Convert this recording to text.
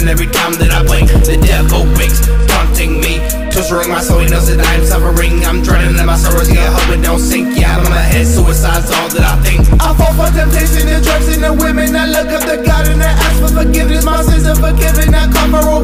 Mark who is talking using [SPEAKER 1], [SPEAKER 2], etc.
[SPEAKER 1] and every time that I blink, the devil winks, taunting me, torturing my soul. He knows that I am suffering. I'm drowning in my sorrows, yeah, I hope it don't sink. Yeah, out of my head, suicide's all that I think. I fall for temptation, the drugs and the women. I look up to God and I ask for forgiveness. My sins are forgiven. I come for